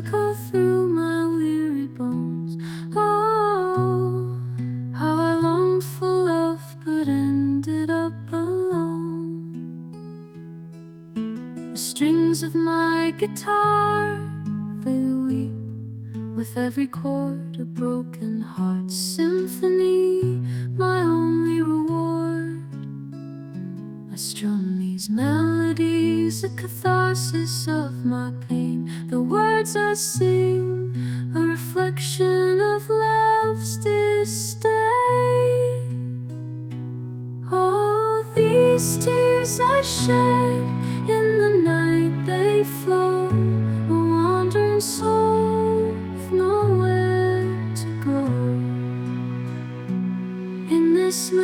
echo through my weary bones. Oh, how I longed for love but ended up alone. The strings of my guitar, they weep with every chord, a broken heart symphony, my only reward. I strum these melodies, a catharsis of my pain. The words I sing, a reflection of love's disdain. Oh, these tears I shed in the night, they flow, a wandering soul with nowhere to go. In this